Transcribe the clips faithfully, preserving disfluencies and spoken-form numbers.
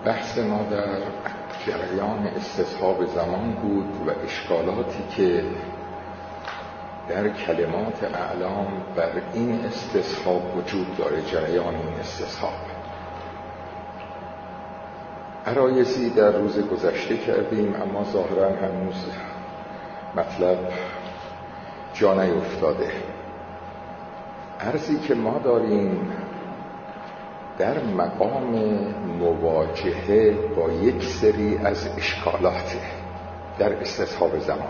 بحث ما در جریان استصحاب زمان بود و اشکالاتی که در کلمات اعلام بر این استصحاب وجود داره، جریان این استصحاب. عرایضی در روز گذشته کردیم، اما ظاهرا هنوز مطلب جا نیفتاده. عرضی که ما داریم در مقام مواجهه با یک سری از اشکالات در استصحاب زمان.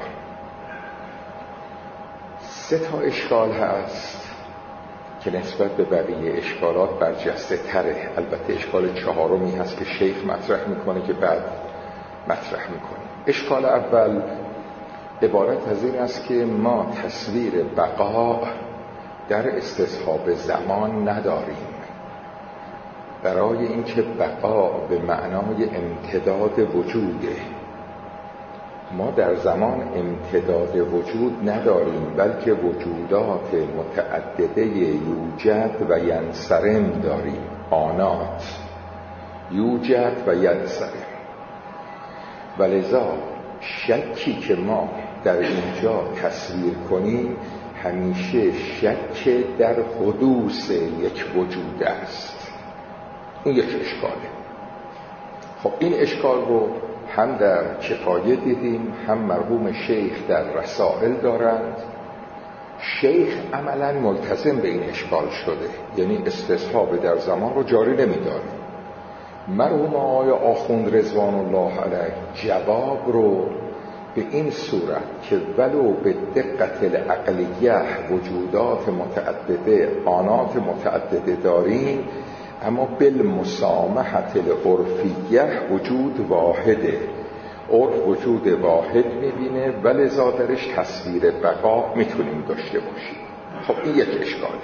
سه تا اشکال هست که نسبت به بقیه اشکالات برجسته تره. البته اشکال چهارمی هست که شیخ مطرح میکنه که بعد مطرح میکنه. اشکال اول عبارت از این است که ما تصویر بقا در استصحاب زمان نداریم. برای اینکه بقا به معنای امتداد وجوده، ما در زمان امتداد وجود نداریم، بلکه وجودات متعدده یوجد و ینصرم داریم. آنات یوجد و ینصرم. ولذا شکی که ما در اینجا تصویر کنیم همیشه شک در حدوث یک وجود است. این یک اشکاله. خب این اشکال رو هم در کفایه دیدیم، هم مرحوم شیخ در رسائل دارند. شیخ عملا ملتزم به این اشکال شده، یعنی استصحاب در زمان رو جاری نمی‌داره. مرحوم آقای آخوند رضوان الله علیه جواب رو به این صورت که ولو به دقت العقلیه وجودات متعدده، آنات متعدده داریم، اما بالمسامحة العرفیه وجود واحده. عرف وجود واحد میبینه، ولذا درش تصویر بقا میتونیم داشته باشیم. خب این یک اشکاله.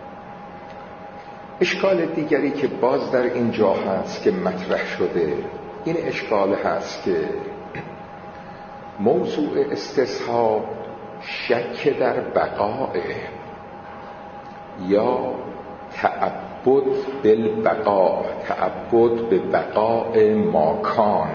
اشکال دیگری که باز در اینجا هست که مطرح شده، این اشکال هست که موضوع استصحاب شک در بقا یا تعبد بالبقاء، تعبد به بقاء ماکان.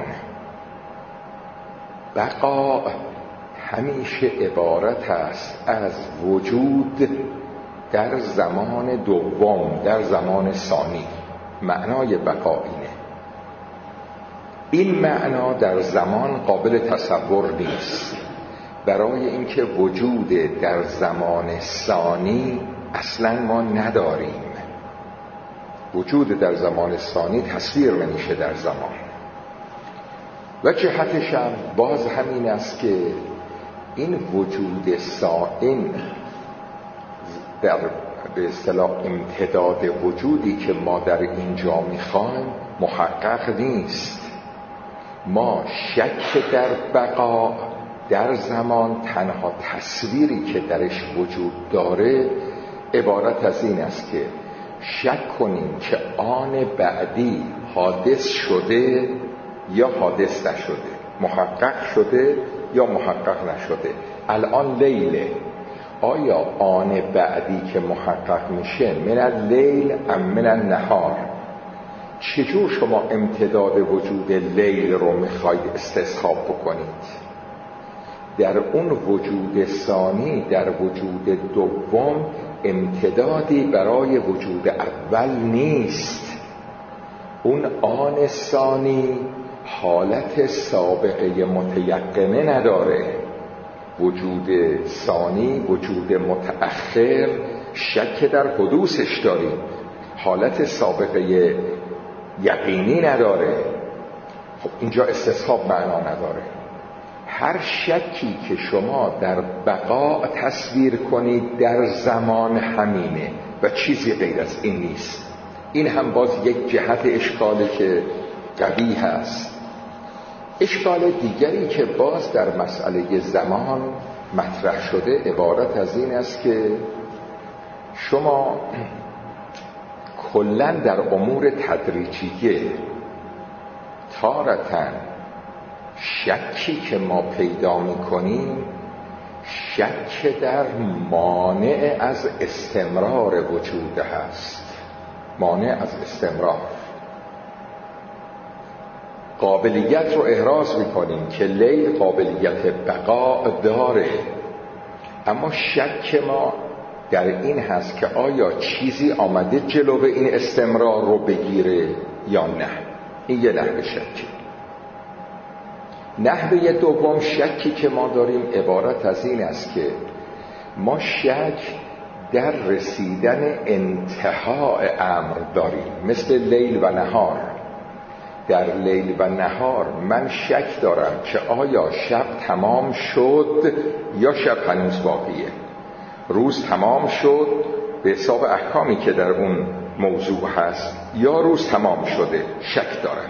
بقاء همیشه عبارت است از وجود در زمان دوم، در زمان ثانی. معنای بقا اینه. این معنا در زمان قابل تصور نیست، برای اینکه وجود در زمان ثانی اصلا ما نداریم. وجود در زمان ثانی تصویر نمیشه در زمان. و جهتش هم باز همین است که این وجود ثانی در به اصطلاح امتداد وجودی که ما در اینجا میخوایم محقق نیست. ما شک در بقا در زمان، تنها تصویری که درش وجود داره عبارت از این است که شک کنیم که آن بعدی حادث شده یا حادث نشده، محقق شده یا محقق نشده. الان لیله، آیا آن بعدی که محقق میشه من اللیل ام من النهار؟ چجور شما امتداد وجود لیل رو میخواید استصحاب بکنید؟ در اون وجود ثانی، در وجود دوم امتدادی برای وجود اول نیست. اون آن ثانی حالت سابقه متیقنه نداره. وجود ثانی، وجود متأخر، شک در حدوثش داریم، حالت سابقه یقینی نداره. خب اینجا استصحاب معنا نداره. هر شکی که شما در بقا تصویر کنید در زمان همینه و چیزی غیر از این نیست. این هم باز یک جهت اشکاله که قوی هست. اشکال دیگری که باز در مسئله زمان مطرح شده عبارت از این است که شما کلاً در امور تدریجیه تارتاً شکی که ما پیدا می‌کنیم شک در مانع از استمرار وجود هست. مانع از استمرار قابلیت رو احراز میکنیم که لیل قابلیت بقا داره، اما شک ما در این هست که آیا چیزی آمده جلو این استمرار رو بگیره یا نه. این یه نحوه شکی. نحوه دوم شکی که ما داریم عبارت از این است که ما شک در رسیدن انتهای امر داریم، مثل لیل و نهار. در لیل و نهار من شک دارم که آیا شب تمام شد یا شب هنوز باقیه، روز تمام شد به حساب احکامی که در اون موضوع هست یا روز تمام شده، شک دارم.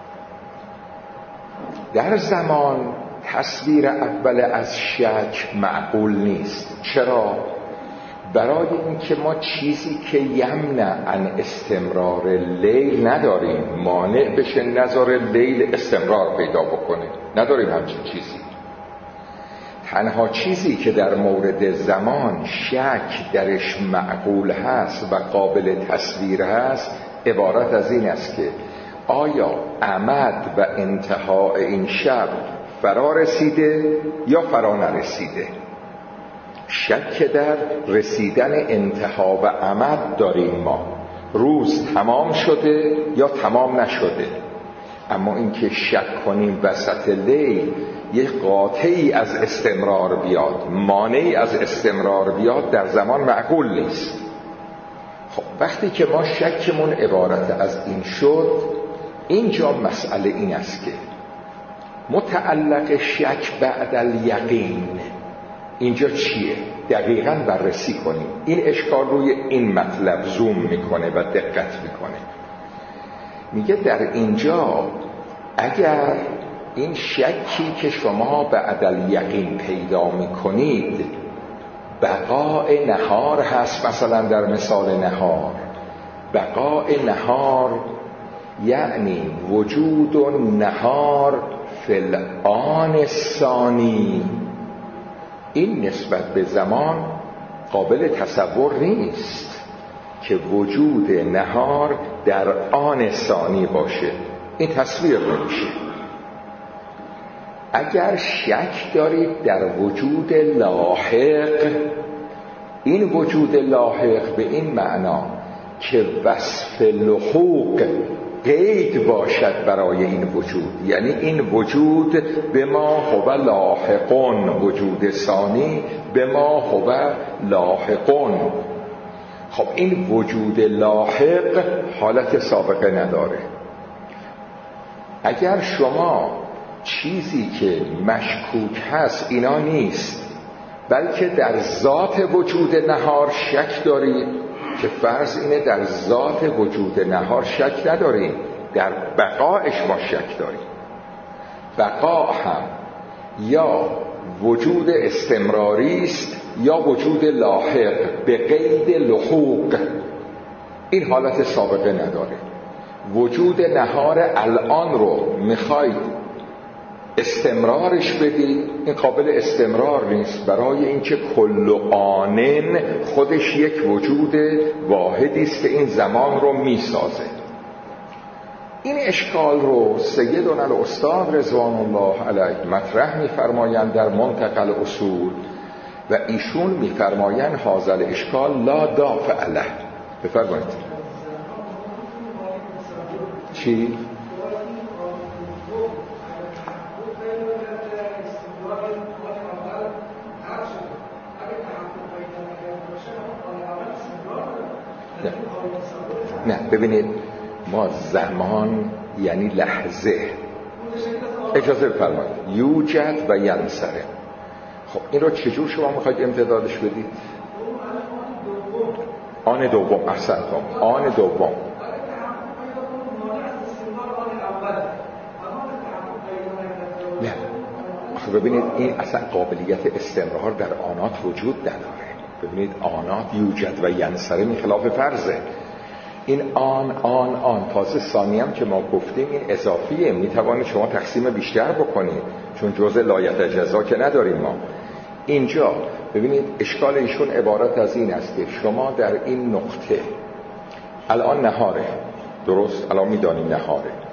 در زمان تصویر اول از شک معقول نیست. چرا؟ برای اینکه ما چیزی که یمنع عن استمرار لیل نداریم، مانع بشه نذار لیل استمرار پیدا بکنه، نداریم همچین چیزی. تنها چیزی که در مورد زمان شک درش معقول هست و قابل تصویر هست عبارت از این است که آیا امد و انتهای این شب فرا رسیده یا فرا نرسیده. شک در رسیدن انتها و امد داریم ما، روز تمام شده یا تمام نشده. اما اینکه شک کنیم وسط لیل یک قاطعی از استمرار بیاد، مانعی از استمرار بیاد، در زمان معقول نیست. خب وقتی که ما شکمون عبارت از این شد، اینجا مسئله این است که متعلق شک بعد الیقین اینجا چیه؟ دقیقاً بررسی کنیم. این اشکال روی این مطلب زوم میکنه و دقت میکنه. میگه در اینجا اگر این شکی که شما بعد الیقین پیدا میکنید بقاء نهار هست، مثلا در مثال نهار، بقاء نهار یعنی وجود نهار فی الآن ثانی، این نسبت به زمان قابل تصور نیست که وجود نهار در آن ثانی باشه. این تصویر نمیشه. اگر شک دارید در وجود لاحق، این وجود لاحق به این معنا که وصف لحوق قید باشد برای این وجود، یعنی این وجود به ما هو لاحقون، وجود ثانی به ما هو لاحقون. خب این وجود لاحق حالت سابقه نداره. اگر شما چیزی که مشکوک هست اینا نیست، بلکه در ذات وجود نهار شک دارید، که فرض اینه در ذات وجود نهار شک نداریم، در بقایش ما شک داریم. بقا هم یا وجود استمراری است یا وجود لاحق به قید لحوق، این حالت سابقه نداره. وجود نهار الان رو میخواید استمرارش بدید، این قابل استمرار نیست، برای اینکه کل آنن خودش یک وجود واحدی است که این زمان رو میسازه. این اشکال رو سیدنا الاستاد رضوان الله علیه مطرح میفرمایند در منتقى الاصول و ایشون میفرمایند هذا الاشکال لا دافع له. بفرمایید. چی؟ نه ببینید، ما زمان یعنی لحظه، اجازه بفرمایید، یوجد و ینصرم. خب این رو چجور شما میخواید امتدادش بدید؟ آن دوم. احسنتم، آن دوم. نه آخه ببینید این اصلا قابلیت استمرار در آنات وجود نداره. ببینید آنات یوجد و ینصرم خلاف فرضه. این آن آن آن تازه ثانی هم که ما گفتیم این اضافیه، میتوانید شما تقسیم بیشتر بکنید چون جزء لایت جزا که نداریم ما. اینجا ببینید اشکال ایشون عبارت از این است که شما در این نقطه الان نهاره، درست؟ الان میدانیم نهاره.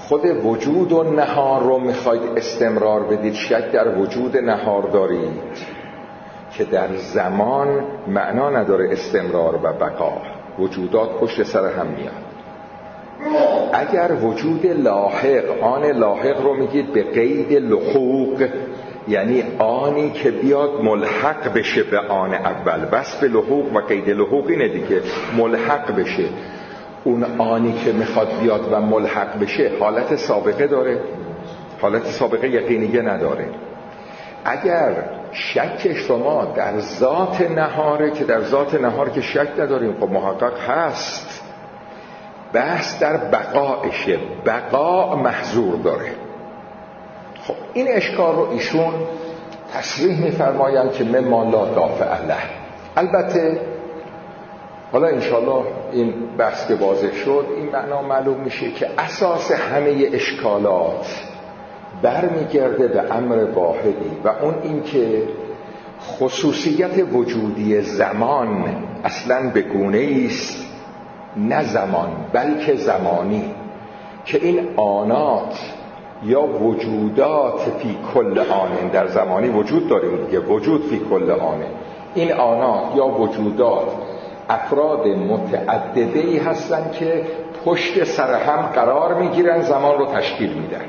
خود وجود و نهار رو میخواید استمرار بدید، شک در وجود نهار دارید که در زمان معنا نداره استمرار و بقا، وجودات پشت سر هم میاد. اگر وجود لاحق، آن لاحق رو میگید به قید لحوق، یعنی آنی که بیاد ملحق بشه به آن اول. بس به لحوق و قید لحوق اینه دیگه، ملحق بشه. اون آنی که میخواد بیاد و ملحق بشه حالت سابقه داره، حالت سابقه یقینیه نداره. اگر شک شما در ذات نهاره، که در ذات نهار که شک نداریم، خب محقق هست، بحث در بقایشه، بقا محظور داره. خب این اشکال رو ایشون تصریح میفرمایند که مما لا دافع له. البته حالا انشالله این بحث که واضح شد این معنا معلوم میشه که اساس همه اشکالات برمیگرده به امر واحدی و اون این که خصوصیت وجودی زمان اصلاً به گونه‌ای است نه زمان بلکه زمانی، که این آنات یا وجودات فی کل آن، در زمانی وجود داریم دیگه، وجود فی کل آنه، این آنات یا وجودات افراد متعدده‌ای هستن که پشت سر هم قرار میگیرن، زمان رو تشکیل میدن.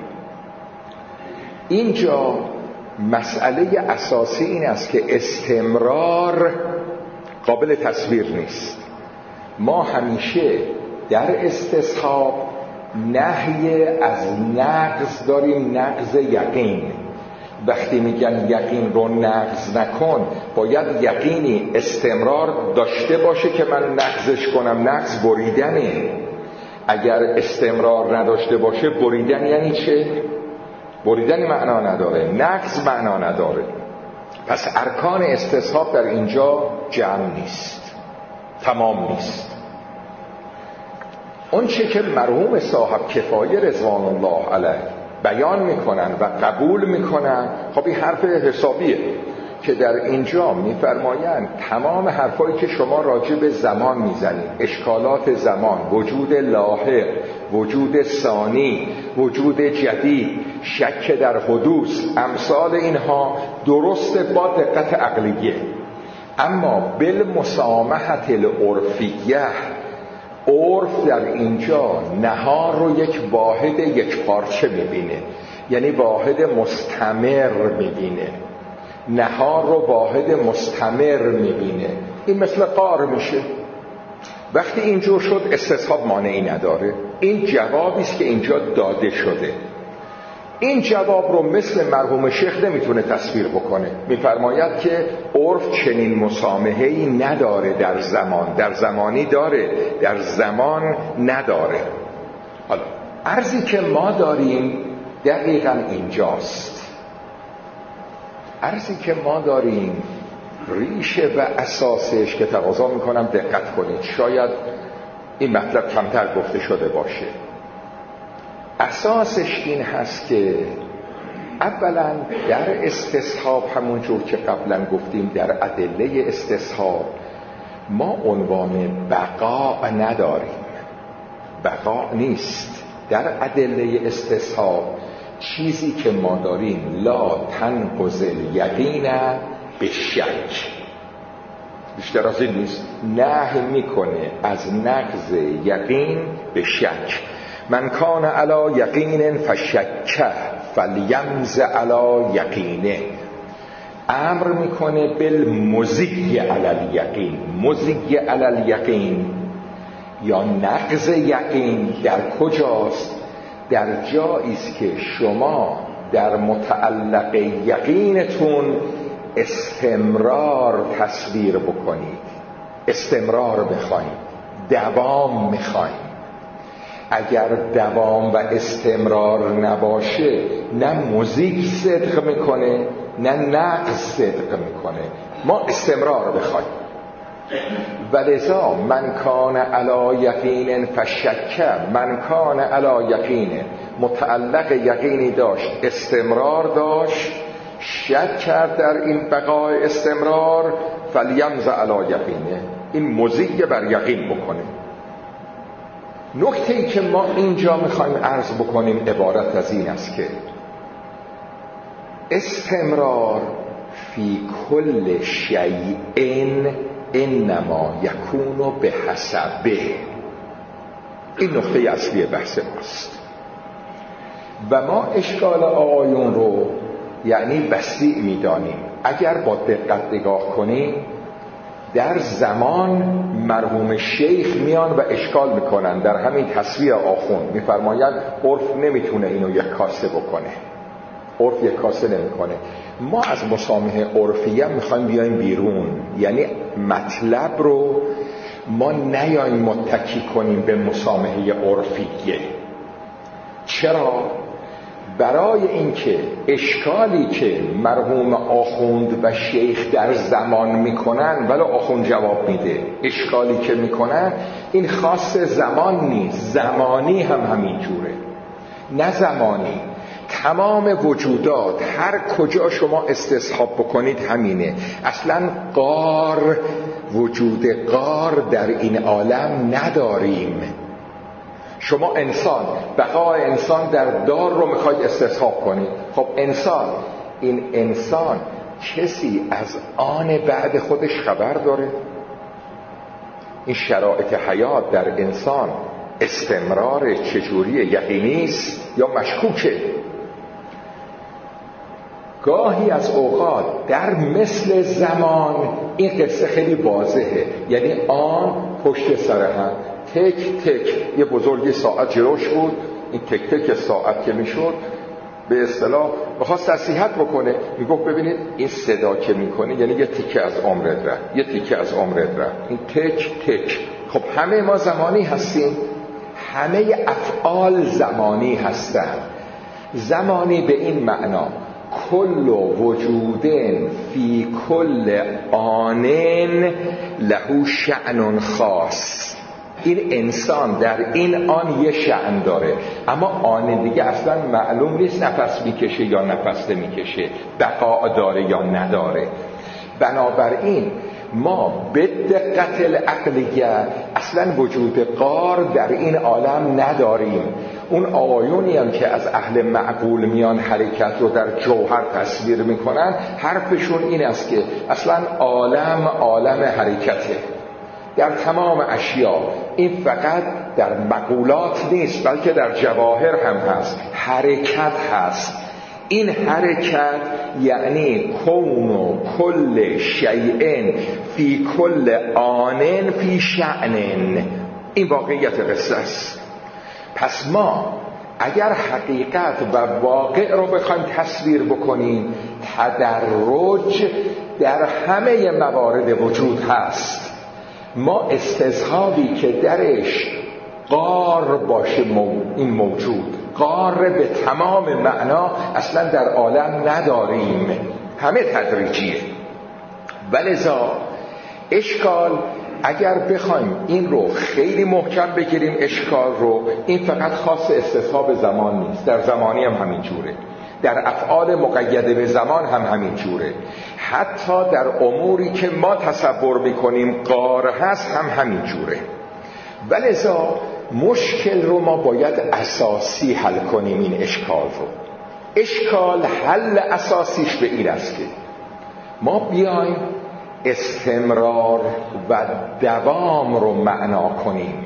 اینجا مسئله اساسی این است که استمرار قابل تصویر نیست. ما همیشه در استصحاب نهی از نقض داریم، نقض یقین. وقتی میگن یقین رو نقض نکن، باید یقینی استمرار داشته باشه که من نقضش کنم. نقض بریدنه. اگر استمرار نداشته باشه بریدن یعنی چه؟ بریدن معنا نداره، نقض معنا نداره. پس ارکان استصحاب در اینجا جمع نیست، تمام نیست. اون چه که مرحوم صاحب کفایه رضوان الله علیه بیان میکنن و قبول میکنن، خب این حرف حسابیه که در اینجا میفرمایند تمام حرفایی که شما راجع به زمان میزنید، اشکالات زمان، وجود لاحق، وجود ثانی، وجود جدید، شک در حدوث، امثال اینها درست با دقت عقلیه، اما بالمسامحة العرفیه، عرف در اینجا نهار رو یک واحد یک پارچه میبینه، یعنی واحد مستمر میبینه. نهار رو واحد مستمر میبینه. این مثل قار میشه. وقتی اینجور شد استصحاب مانعی نداره. این جوابی است که اینجا داده شده. این جواب رو مثل مرحوم شیخ نمیتونه تصویر بکنه. میفرماید که عرف چنین مسامحه‌ای نداره در زمان، در زمانی داره، در زمان نداره. حالا عرضی که ما داریم دقیقاً اینجاست. عرضی که ما داریم ریشه و اساسش که تقاضا میکنم دقت کنید، شاید این مطلب کمتر گفته شده باشه. اساسش این هست که اولا در استصحاب، همون جور که قبلا گفتیم در ادله استصحاب، ما عنوان بقا نداریم. بقا نیست در ادله استصحاب. چیزی که ما داریم لا تنقض الیقین به شک، بیشتر از این نیست. نهی میکنه از نقض یقین به شک. من کان علی یقین فشک فلیمز علی یقینه. امر میکنه بالمزی علی الیقین. مزی علی الیقین یا نقض یقین در کجاست؟ در جایی است که شما در متعلق یقینتون استمرار تصویر بکنید، استمرار بخواید، دوام میخواید. اگر دوام و استمرار نباشه، نه موزیک صدق میکنه نه نقض صدق میکنه. ما استمرار بخوایم. ولذا من کان علی یقین فشک، من کان علی یقین، متعلق یقینی داشت، استمرار داشت، شک کرد در این بقای استمرار، فلیمز علی یقینه، این مزیق بر یقین بکنه. نکته‌ای که ما اینجا میخوایم عرض بکنیم عبارت از این است که استمرار فی کل شیء انما یکون به حسبه، این نقطه اصلی بحث ماست و ما اشکال آیون رو یعنی وسیع میدانیم. اگر با دقت نگاه کنیم در زمان مرحوم شیخ میان و اشکال میکنن در همین تصویر آخوند میفرمایند عرف نمیتونه اینو یک کاسه بکنه، عرف یک کاسه نمیکنه. ما از مسامحه عرفیه میخوایم بیایم بیرون، یعنی مطلب رو ما نیایم متکی کنیم به مسامحه عرفیه. چرا؟ برای اینکه اشکالی که مرحوم آخوند و شیخ در زمان میکنن، ولی آخوند جواب میده، اشکالی که میکنن این خاص زمان نیست، زمانی هم همین جوره. نه زمانی، تمام وجودات هر کجا شما استصحاب بکنید همینه. اصلا غار، وجود غار در این عالم نداریم. شما انسان، بقای انسان در دار رو میخواید استصحاب کنید. خب انسان، این انسان کسی از آن بعد خودش خبر داره؟ این شرایط حیات در انسان استمرار چجوریه؟ یقینیست یا مشکوکه؟ گاهی از اوقات در مثل زمان این قصه خیلی واضحه، یعنی آن پشت سر هم تک تک، یه بزرگی ساعت جلوش بود، این تک تک ساعت که میشد به اصطلاح بخواست نصیحت بکنه، میگفت ببینید این صدا که میکنه یعنی یه تیکه از عمرت رفت، یه تیکه از عمرت رفت، این تک تک. خب همه ما زمانی هستیم، همه افعال زمانی هستند. زمانی به این معنا کل وجودن فی کل آنن له شأن خاص. این انسان در این آن یه شأن داره، اما آن دیگه اصلا معلوم نیست نفس میکشه یا نفس نمیکشه، بقا داره یا نداره. بنابراین ما به دقت العقلیه اصلا وجود غار در این عالم نداریم. اون آیونی هم که از اهل معقول میان حرکت رو در جوهر تصویر میکنن، حرفشون این است که اصلا عالم عالم حرکته در تمام اشیا. این فقط در مقولات نیست بلکه در جواهر هم هست، حرکت هست. این حرکت یعنی کون و کل شیء فی کل آنن فی شأن. این واقعیت قصه است. پس ما اگر حقیقت و واقع رو بخوایم تصویر بکنیم، تدرج در همه موارد وجود هست. ما استصحابی که درش غار باشه این موجود، غار به تمام معنا اصلا در عالم نداریم، همه تدریجیه. ولذا اشکال اگر بخوایم این رو خیلی محکم بگیریم، اشکال رو، این فقط خاص استصحاب زمان نیست، در زمانی هم همین جوره، در افعال مقیده به زمان هم همین جوره، حتی در اموری که ما تصور میکنیم غار هست هم همین جوره. ولذا مشکل رو ما باید اساسی حل کنیم. این اشکال رو، اشکال حل اساسیش به این است که ما بیایم استمرار و دوام رو معنا کنیم.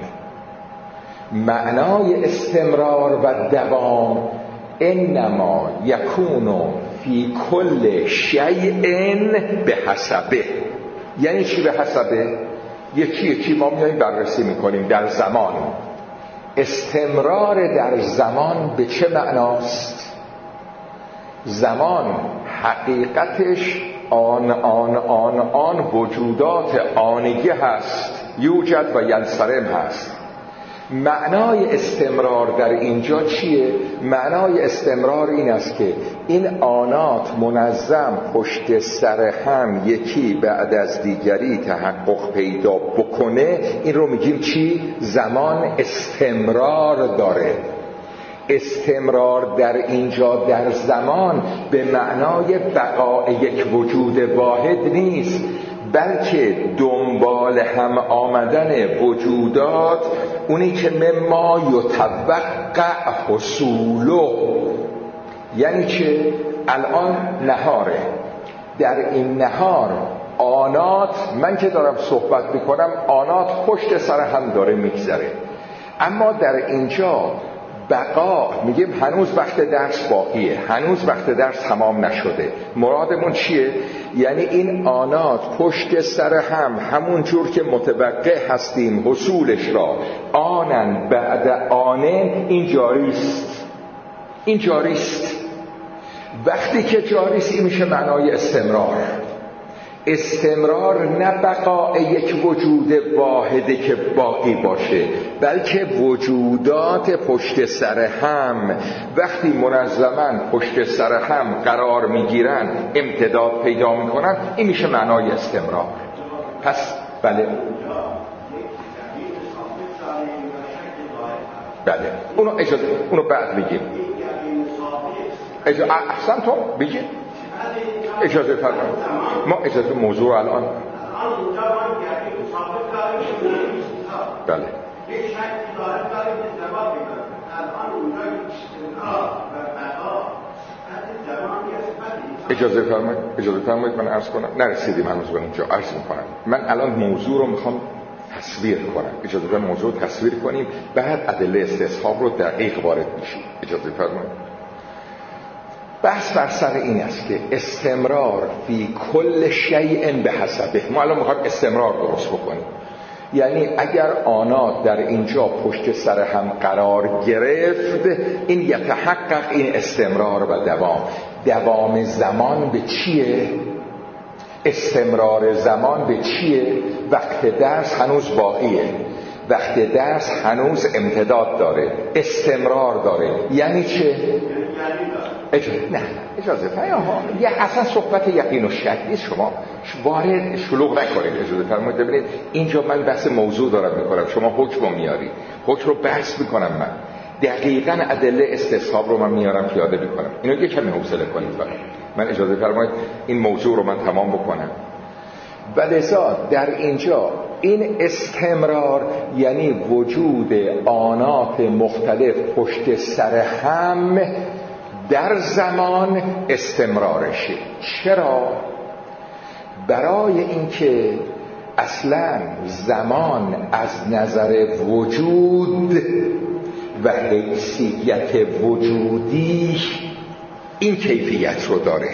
معنای استمرار و دوام انما یکون فی کل شیء به حسبه. یعنی چی به حسبه؟ یکی یکی ما میاییم بررسی میکنیم. در زمان، استمرار در زمان به چه معناست؟ زمان حقیقتش آن آن آن آن وجودات آنگی هست، یوجد و ینصرم هست. معنای استمرار در اینجا چیه؟ معنای استمرار این است که این آنات منظم پشت سر هم یکی بعد از دیگری تحقق پیدا بکنه. این رو میگیم چی؟ زمان استمرار داره. استمرار در اینجا در زمان به معنای بقای یک وجود واحد نیست، بلکه دنبال هم آمدن وجودات، اونی که مما یتوقع حصوله. یعنی چه؟ الان نهاره، در این نهار آنات، من که دارم صحبت میکنم آنات پشت سر هم داره میگذره، اما در اینجا بقا میگیم هنوز وقت درس باقیه، هنوز وقت درس تمام نشده. مرادمون چیه؟ یعنی این آنات پشت سر هم، همون جور که متوقع هستیم حصولش را، آنن بعد آنن، این جاریست، این جاریست. وقتی که جاریست این میشه معنای استمرار. استمرار نه بقای یک وجود واحده که باقی باشه، بلکه وجودات پشت سر هم وقتی منظماً پشت سر هم قرار میگیرن، امتداد پیدا میکنن، این میشه معنای استمرار. پس بله بله اونو اجازه اونو بعد میگیم. اجازه احسن تو بگید، اجازه فرمایید. ما اجازه موضوع الان بله اجازه فرمایید اجازه فرمایید من عرض کنم. نرسیدیم هنوز به اونجا. عرض میکنم من الان موضوع رو میخوام تصویر کنم. اجازه فرمایید موضوع رو تصویر کنیم، بعد ادله استصحاب رو دقیق وارد میشیم. اجازه فرمایید. بحث بر سر این است که استمرار فی کل شیء به حسبه. ما الان میخوایم استمرار درست بکنیم. یعنی اگر آنات در اینجا پشت سر هم قرار گرفت، این یتحقق این استمرار و دوام. دوام زمان به چیه؟ استمرار زمان به چیه؟ وقت درس هنوز باقیه، وقت درس هنوز امتداد داره، استمرار داره. یعنی چه؟ اجازه نه اجازه فرمایید. یه اصلا صحبت یقین و شک نیست. شما وارد شلوغ نکنید. اجازه فرمایید. ببینید اینجا من بحث موضوع دارم میکنم، شما حکم میاری، حکم رو بحث میکنم. من دقیقاً ادله استصحاب رو من میارم پیاده میکنم. اینو یه کمی حوصله کنید فقط. من اجازه فرمایید این موضوع رو من تمام بکنم. ولذا در اینجا این استمرار یعنی وجود آنات مختلف پشت سر هم در زمان استمرارشه. چرا؟ برای اینکه اصلا زمان از نظر وجود و حیثیت وجودیش این کیفیت رو داره.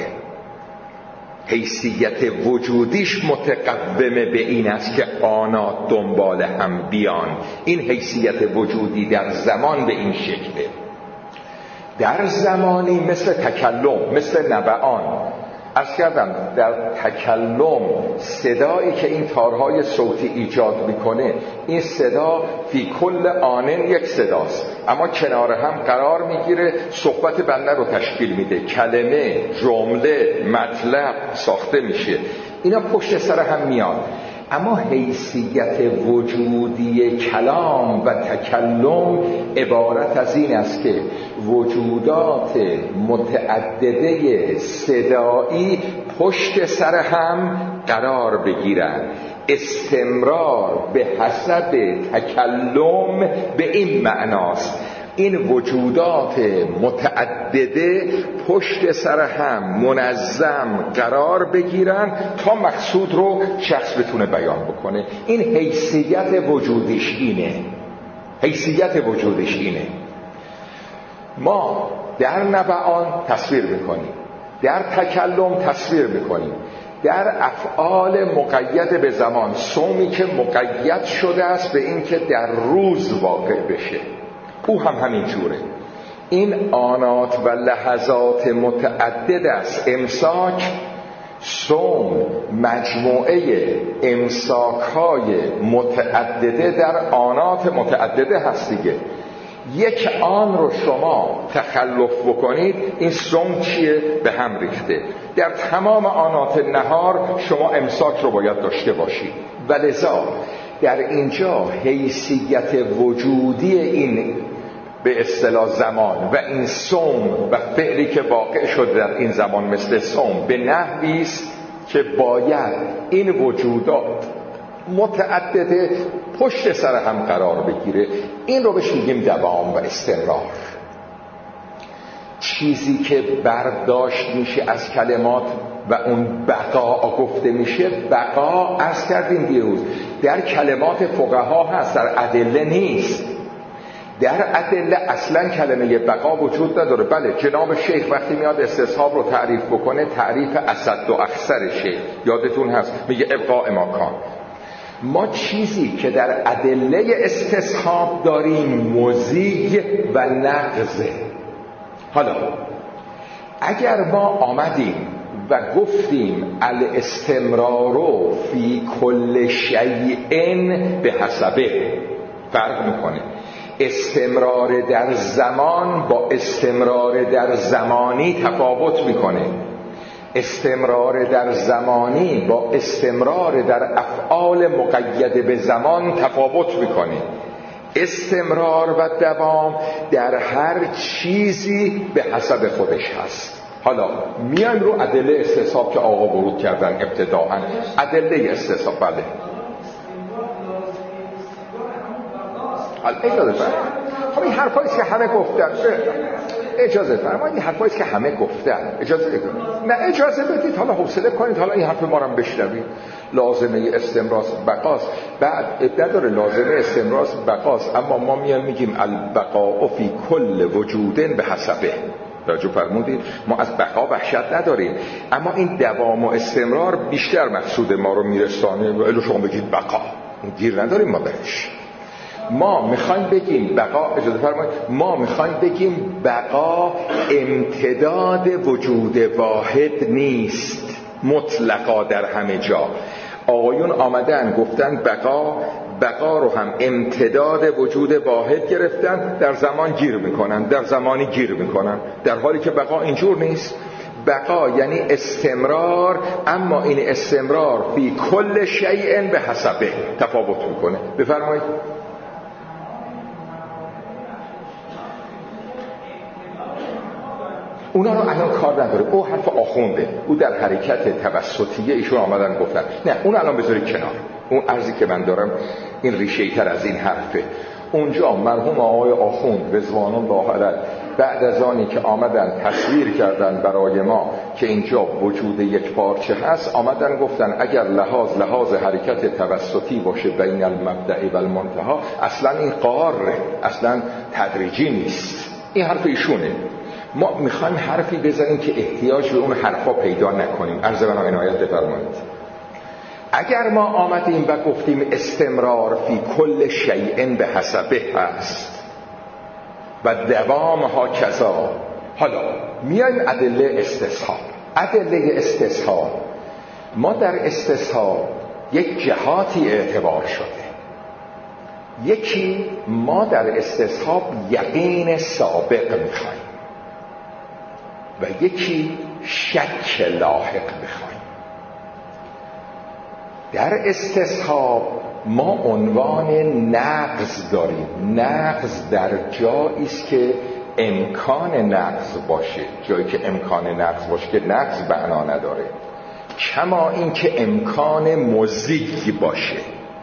حیثیت وجودیش متقومه به این است که آنات دنبال هم بیان. این حیثیت وجودی در زمان به این شکله. در زمانی مثل تکلم، مثل نبعان. عرض کردم در تکلم صدایی که این تارهای صوتی ایجاد میکنه، این صدا فی کل آنن یک صداست، اما کنار هم قرار میگیره، صحبت بنده رو تشکیل میده، کلمه، جمله، مطلب ساخته میشه. اینا پشت سر هم میاد. اما حیثیت وجودی کلام و تکلم عبارت از این است که وجودات متعدده صدایی پشت سر هم قرار بگیرند. استمرار به حسب تکلم به این معناست. این وجودات متعدده پشت سر هم منظم قرار بگیرن تا مقصود رو شخص بتونه بیان بکنه. این حیثیت وجودیش اینه. حیثیت وجودیش اینه. ما در نبعان تصویر میکنیم، در تکلم تصویر میکنیم، در افعال مقید به زمان، صومی که مقید شده است به این که در روز واقع بشه، او هم همین جوره. این آنات و لحظات متعدد است. امساک، صوم، مجموعه امساک‌های متعدده در آنات متعدده هست دیگه. یک آن رو شما تخلف بکنید، این صوم چیه؟ به هم ریخته. در تمام آنات نهار شما امساک رو باید داشته باشید. ولذا در اینجا حیثیت وجودی این به اصطلاح زمان و این صوم و فعلی که واقع شده در این زمان مثل صوم به نحوی است که باید این وجودات متعدد پشت سر هم قرار بگیره، این رو بهش میگیم دوام و استمرار. چیزی که برداشت میشه از کلمات و اون بقا گفته میشه، بقا عرض کردیم دیروز در کلمات فقها هست، در ادله نیست. در ادله اصلا کلمه بقا وجود نداره. بله جناب شیخ وقتی میاد استصحاب رو تعریف بکنه، تعریف اسد و اکثر شیخ یادتون هست، میگه ابقاء ما کان. ما چیزی که در ادله استصحاب داریم مزیج و نقضه. حالا اگر ما آمدیم و گفتیم الاستمرار فی کل شیء به حسبه، فرق میکنه استمرار در زمان با استمرار در زمانی تفاوت میکنه. استمرار در زمانی با استمرار در افعال مقید به زمان تفاوت میکنه. استمرار و دوام در هر چیزی به حسب خودش هست. حالا میایم رو ادله استصحاب که آقا ورود کردن ابتداءً. ادله استصحاب بله اجازه فرمایید. خب این حرفایی که همه گفتن، اجازه فرمایید، این حرفایی که همه گفتن اجازه بدید. نه اجازه بدید، حالا حوصله کنید، حالا این حرف ما رو بشنوید. لازمه استمرار بقاست، بعد ابتدا داره لازمه استمرار بقاست، اما ما میایم میگیم البقاء فی کل وجود به حسبه. توجه فرمودید؟ ما از بقا وحشت نداریم، اما این دوام و استمرار بیشتر مقصود ما رو میرسانه. الو شما بگید بقا، گیر نداریم ما بهش. ما میخوایم بگیم بقا، اجازه فرمایید، ما میخوایم بگیم بقا امتداد وجود واحد نیست مطلقا در همه جا. آقایون آمدن گفتن بقا، بقا رو هم امتداد وجود واحد گرفتن، در زمان گیر میکنن، در زمانی گیر میکنن، در حالی که بقا اینجور نیست. بقا یعنی استمرار، اما این استمرار فی کل شیء به حسبه تفاوت میکنه. بفرمایید. اونا رو الان کار نداره، او حرف آخونده، او در حرکت توسطیه ایشون آمدن گفتن. نه اون الان بذارید کنار. اون عرضی که من دارم این ریشه‌ای تر از این حرفه. اونجا مرحوم آقای آخوند رضوان الله علیه بعد از آنی که آمدن تصویر کردن برای ما که اینجا وجود یک پارچه هست، آمدن گفتن اگر لحاظ لحاظ حرکت توسطی باشه بین المبدأ و المنتهی، اصلا این قاره، اصلا تدریجی نیست. این حرف ایشونه. ما میخوایم حرفی بزنیم که احتیاج به اون حرفا پیدا نکنیم. عرض بنا عنایت بفرمایید. اگر ما آمدیم و گفتیم استمرار فی کل شیء به حسبه هست و دوام ها کذا، حالا میایم ادله استصحاب. ادله استصحاب، ما در استصحاب یک جهاتی اعتبار شده. یکی ما در استصحاب یقین سابق میخوایم و یکی شک لاحق میخوایم. در استصحاب ما عنوان نقض داریم. نقض در جایی است که امکان نقض باشه، جایی که امکان نقض باشه که نقض معنا نداره، کما این که امکان مزیج باشه.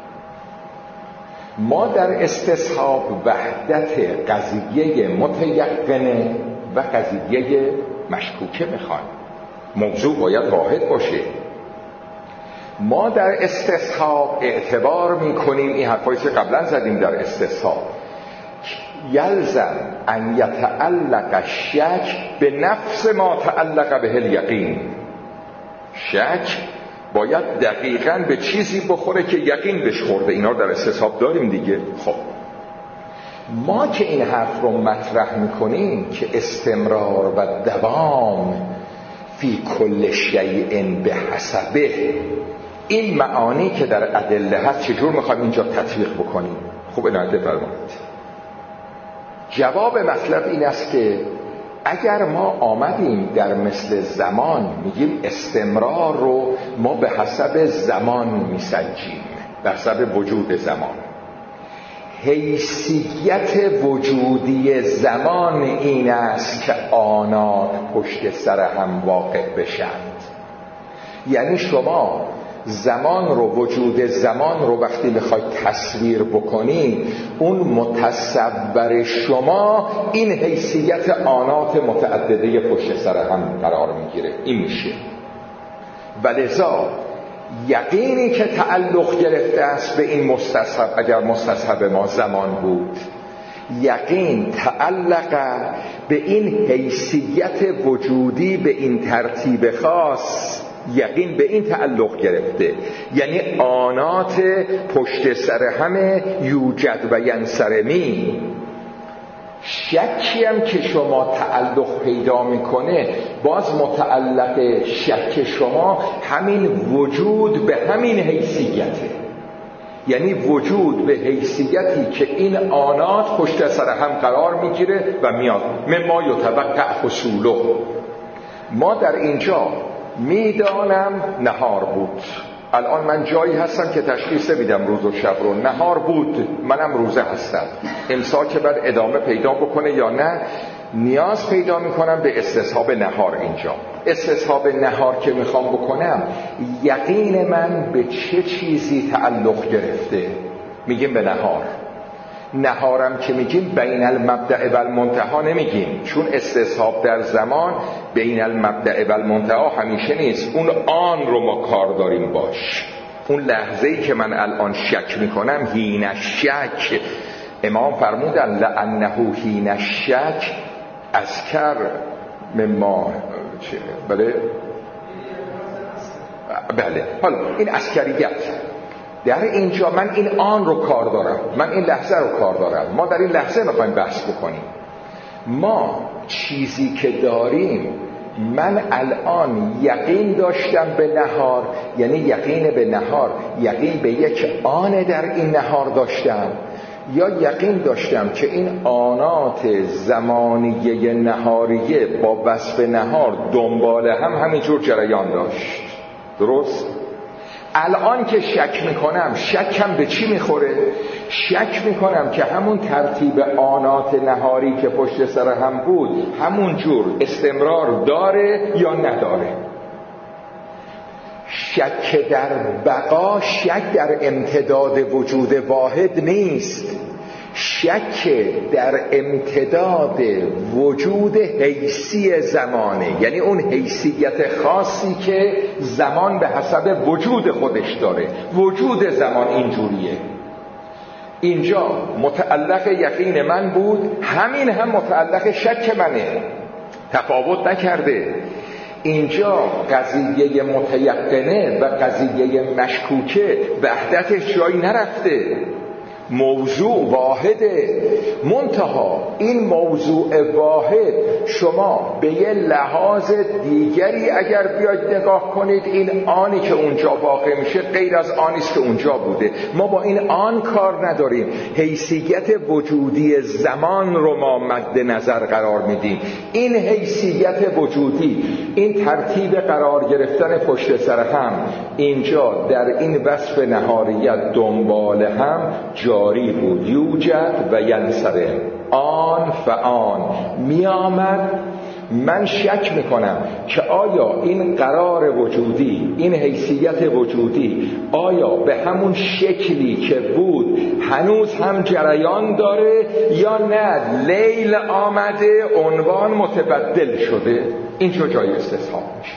ما در استصحاب وحدت قضیه متیقنه و قضیه مشکوکه میخوایم. موضوع باید واحد باشه. ما در استصحاب اعتبار میکنیم این حرفایی که قبلا زدیم در استصحاب، یلزم ان یتعلق الشک به نفس ما تعلق به الیقین. شک باید دقیقاً به چیزی بخوره که یقین بهش خورده. اینا در استصحاب داریم دیگه. خب ما که این حرف رو مطرح میکنیم که استمرار و دوام فی کل شیء به حسبه، این معانی که در ادله هست چجور میخوایم اینجا تطبیق بکنیم؟ خوب عنایت بفرمایید. جواب مطلب این است که اگر ما آمدیم در مثل زمان میگیم استمرار رو ما به حسب زمان میسنجیم، به حسب وجود زمان. حیثیت وجودی زمان این است که آنات پشت سر هم واقع بشند. یعنی شما زمان رو، وجود زمان رو وقتی میخواید تصویر بکنید، اون متصور شما این حیثیت آنات متعدده پشت سر هم قرار میگیره. این میشه. ولذا یقینی که تعلق گرفته است به این مستصحب، اگر مستصحب ما زمان بود، یقین تعلق به این حیثیت وجودی، به این ترتیب خاص، یقین به این تعلق گرفته، یعنی آنات پشت سر همه یوجد و ینصرمی. شکی هم که شما تعلق پیدا میکنه، باز متعلق شک شما همین وجود به همین حیثیته، یعنی وجود به حیثیتی که این آنات پشت سر هم قرار میگیره و میاد. مما یتوقع حصوله. ما در اینجا میدانم نهار بود، الان من جایی هستم که تشخیص میدم روز و شب رو. نهار بود، منم روزه هستم. امساک بعد ادامه پیدا بکنه یا نه، نیاز پیدا میکنم به استصحاب نهار. اینجا استصحاب نهار که میخوام بکنم، یقین من به چه چیزی تعلق گرفته؟ میگیم به نهار. نهارم که میگیم بین المبدأ و المنتهی نمیگیم، چون استصحاب در زمان بین المبدأ و المنتهی همیشه نیست. اون آن رو ما کار داریم باش. اون لحظه‌ای که من الان شک میکنم، حین الشک، امام فرمودن لأنه حین الشک اذکر مما، بله بله. حالا این عسکریت در اینجا، من این آن رو کار دارم، من این لحظه رو کار دارم. ما در این لحظه میخوایم بحث بکنیم. ما چیزی که داریم، من الان یقین داشتم به نهار، یعنی یقین به نهار، یقین به یک آن در این نهار داشتم، یا یقین داشتم که این آنات زمانیه نهاریه با وصف نهار دنبال هم همینجور جریان داشت. درست؟ الان که شک میکنم، شکم به چی میخوره؟ شک میکنم که همون ترتیب آنات نهاری که پشت سر هم بود همون جور استمرار داره یا نداره. شک در بقا، شک در امتداد وجود واحد نیست، شک در امتداد وجود حیثی زمانه، یعنی اون حیثیت خاصی که زمان به حسب وجود خودش داره. وجود زمان اینجوریه. اینجا متعلق یقین من بود، همین هم متعلق شک منه، تفاوت نکرده. اینجا قضیه متیقنه و قضیه مشکوکه وحدتش جایی نرفته، موضوع واحده. منتها این موضوع واحد شما به یه لحاظ دیگری اگر بیاید نگاه کنید، این آنی که اونجا واقع میشه غیر از آنیست که اونجا بوده. ما با این آن کار نداریم، حیثیت وجودی زمان رو ما مد نظر قرار میدیم. این حیثیت وجودی، این ترتیب قرار گرفتن پشت سر هم اینجا در این وصف نهاریت دنبال هم جاری بود. یوجد و ینصرم، آن فآن می آمد. من شک میکنم که آیا این قرار وجودی، این حیثیت وجودی، آیا به همون شکلی که بود هنوز هم جریان داره یا نه لیل آمده عنوان متبدل شده. اینجا جای استصحاب میشه.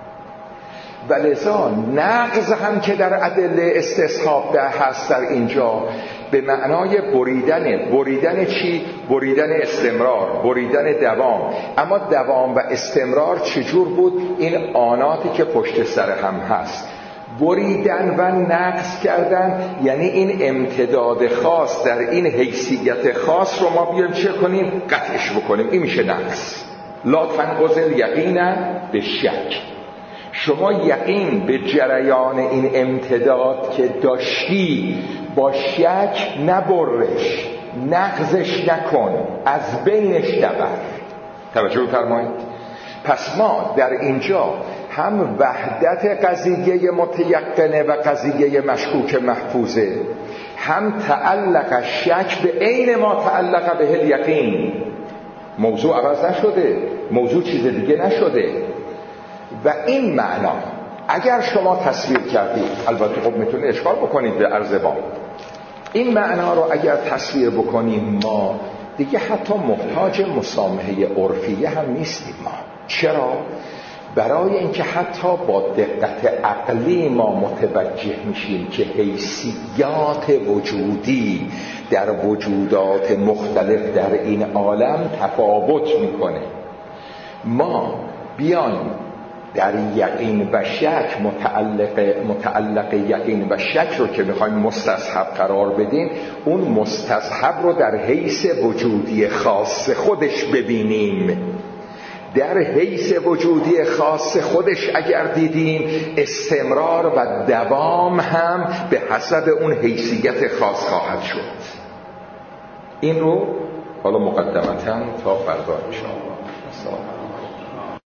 ولذا نقض هم که در ادله استصحاب ده هست در اینجا به معنای بریدن. بریدن چی؟ بریدن استمرار، بریدن دوام. اما دوام و استمرار چجور بود؟ این آناتی که پشت سر هم هست بریدن و نقض کردن، یعنی این امتداد خاص در این حیثیت خاص رو ما بیایم چه کنیم؟ قطعش بکنیم. این میشه نقض. لا تنقض الیقین به شک. شما یقین به جریان این امتداد که داشتی با شک نبرش، نقضش نکن، از بینش نبر. توجه فرمایید. پس ما در اینجا هم وحدت قضیه متیقنه و قضیه مشکوک محفوظه، هم تعلق شک به عین ما تعلق به الیقین. موضوع عوض نشده، موضوع چیز دیگه نشده. و این معنا اگر شما تصویر کردید، البته خب میتونید اشکال بکنید به عرض بام، این معنا رو اگر تصویر بکنیم ما دیگه حتی محتاج مسامحه عرفیه هم نیستیم ما. چرا؟ برای اینکه حتی با دقت عقلی ما متوجه میشیم که حیثیات وجودی در وجودات مختلف در این عالم تفاوت میکنه. ما بیان در یقین و شک متعلق متعلق یقین و شک رو که میخوایم مستصحب قرار بدیم، اون مستصحب رو در حیث وجودی خاص خودش ببینیم. در حیث وجودی خاص خودش اگر دیدیم، استمرار و دوام هم به حسب اون حیثیت خاص خواهد شد. این رو حالا مقدمتاً تا فردا ان شاء الله.